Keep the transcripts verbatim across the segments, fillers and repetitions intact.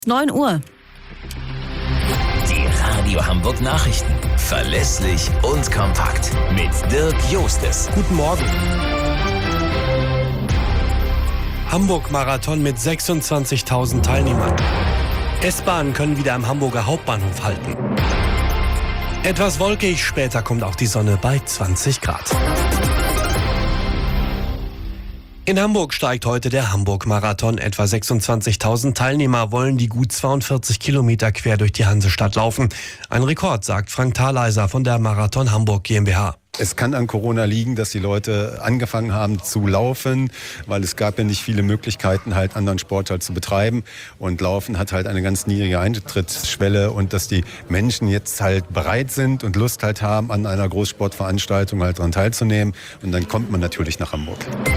neun Uhr. Die Radio Hamburg Nachrichten. Verlässlich und kompakt. Mit Dirk Jostes. Guten Morgen. Hamburg-Marathon mit sechsundzwanzigtausend Teilnehmern. S-Bahnen können wieder am Hamburger Hauptbahnhof halten. Etwas wolkig, später kommt auch die Sonne bei zwanzig Grad. In Hamburg steigt heute der Hamburg-Marathon. Etwa sechsundzwanzigtausend Teilnehmer wollen die gut zweiundvierzig Kilometer quer durch die Hansestadt laufen. Ein Rekord, sagt Frank Thaleiser von der Marathon Hamburg GmbH. Es kann an Corona liegen, dass die Leute angefangen haben zu laufen, weil es gab ja nicht viele Möglichkeiten, halt anderen Sport halt zu betreiben. Und Laufen hat halt eine ganz niedrige Eintrittsschwelle und dass die Menschen jetzt halt bereit sind und Lust halt haben, an einer Großsportveranstaltung halt daran teilzunehmen. Und dann kommt man natürlich nach Hamburg.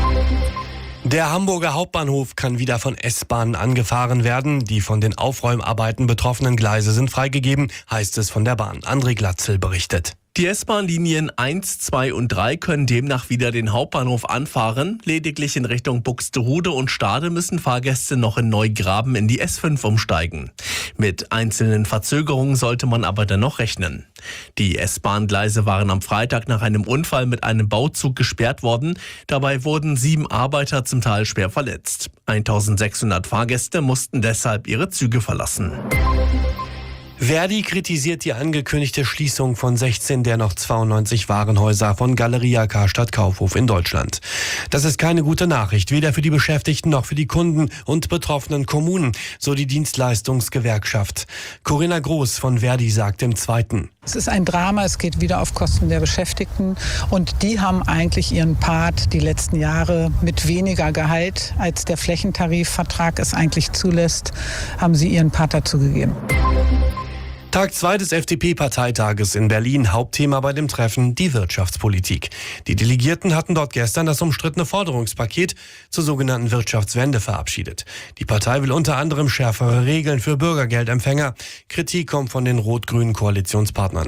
Der Hamburger Hauptbahnhof kann wieder von S-Bahnen angefahren werden. Die von den Aufräumarbeiten betroffenen Gleise sind freigegeben, heißt es von der Bahn. André Glatzel berichtet. Die S-Bahn-Linien eins, zwei und drei können demnach wieder den Hauptbahnhof anfahren. Lediglich in Richtung Buxtehude und Stade müssen Fahrgäste noch in Neugraben in die S fünf umsteigen. Mit einzelnen Verzögerungen sollte man aber dennoch rechnen. Die S-Bahn-Gleise waren am Freitag nach einem Unfall mit einem Bauzug gesperrt worden. Dabei wurden sieben Arbeiter zum Teil schwer verletzt. eintausendsechshundert Fahrgäste mussten deshalb ihre Züge verlassen. Verdi kritisiert die angekündigte Schließung von sechzehn der noch zweiundneunzig Warenhäuser von Galeria Karstadt Kaufhof in Deutschland. Das ist keine gute Nachricht, weder für die Beschäftigten noch für die Kunden und betroffenen Kommunen, so die Dienstleistungsgewerkschaft. Corinna Groß von Verdi sagt im Zweiten: Es ist ein Drama, es geht wieder auf Kosten der Beschäftigten und die haben eigentlich ihren Part die letzten Jahre mit weniger Gehalt, als der Flächentarifvertrag es eigentlich zulässt, haben sie ihren Part dazu gegeben. Tag zwei des F D P-Parteitages in Berlin. Hauptthema bei dem Treffen die Wirtschaftspolitik. Die Delegierten hatten dort gestern das umstrittene Forderungspaket zur sogenannten Wirtschaftswende verabschiedet. Die Partei will unter anderem schärfere Regeln für Bürgergeldempfänger. Kritik kommt von den rot-grünen Koalitionspartnern.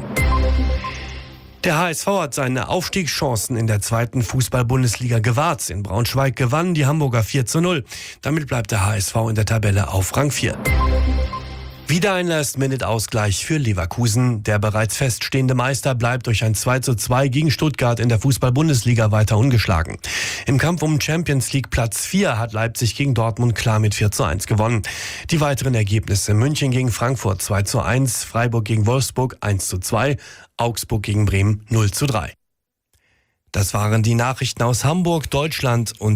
Der H S V hat seine Aufstiegschancen in der zweiten Fußball-Bundesliga gewahrt. In Braunschweig gewannen die Hamburger vier zu null. Damit bleibt der H S V in der Tabelle auf Rang vier. Wieder ein Last-Minute-Ausgleich für Leverkusen. Der bereits feststehende Meister bleibt durch ein zwei zu zwei gegen Stuttgart in der Fußball-Bundesliga weiter ungeschlagen. Im Kampf um Champions League Platz vier hat Leipzig gegen Dortmund klar mit vier zu eins gewonnen. Die weiteren Ergebnisse: München gegen Frankfurt zwei zu eins, Freiburg gegen Wolfsburg eins zu zwei, Augsburg gegen Bremen null zu drei. Das waren die Nachrichten aus Hamburg, Deutschland und